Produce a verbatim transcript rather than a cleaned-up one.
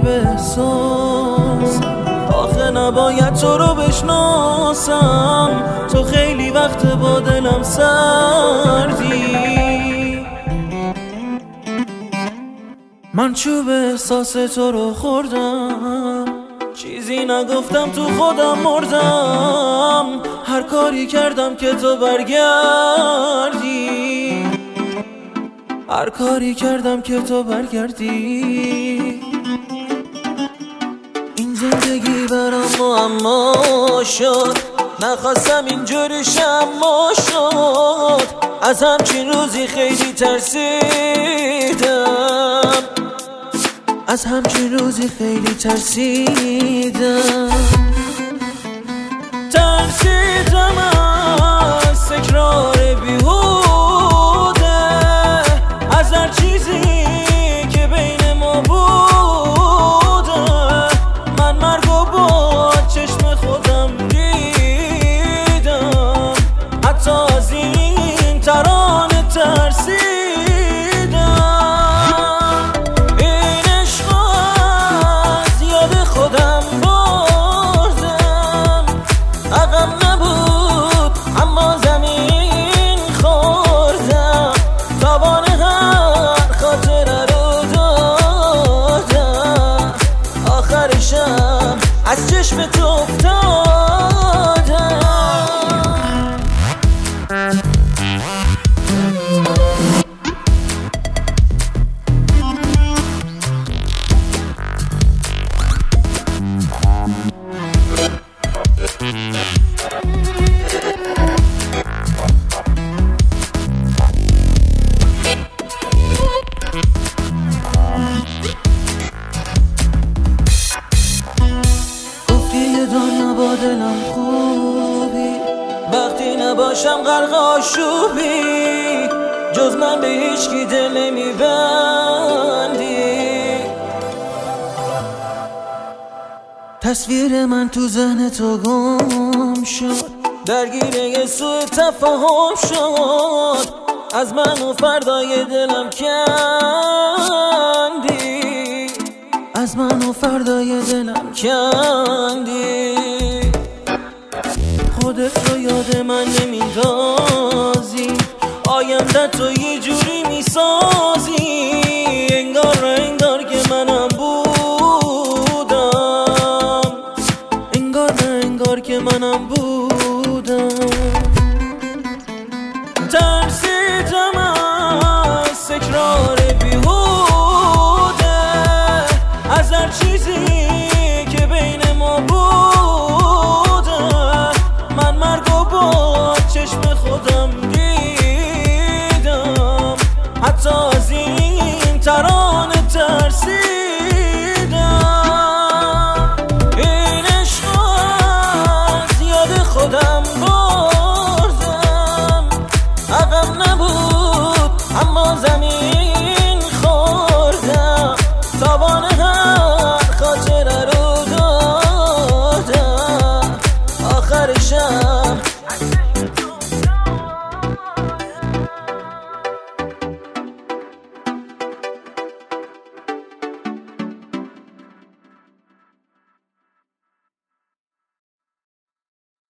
به احساس، آخه نباید تو رو بشناسم، تو خیلی وقت با دلم سردی. من چوب احساس تو رو خوردم، چیزی نگفتم تو خودم مردم، هر کاری کردم که تو برگردی، هر کاری کردم که تو برگردی. این زندگی برام معما شد، نخواستم اینجوری شما شد، از همچین روزی خیلی ترسیدم، از همچین روزی خیلی ترسیدم. ترسیدم از تکرار بیهوده، از هر چیزی که بین ما بوده. من مرگو با چشم خودم دیدم، حتی از این ترانه ترسیدم. از چشم تو افتادم. دنیا با دلم خوبی، وقتی نباشم غرق آشوبی، جز من به هیچکی دل نمیبندی. تصویر من تو ذهن تو گم شد، درگیر یه سوء تفاهم شد، از من و فردای دلم کندی، از من و فردای دلم کندی. خودت رو یاد من نمیندازی، آینده تو یه جوری میسازی.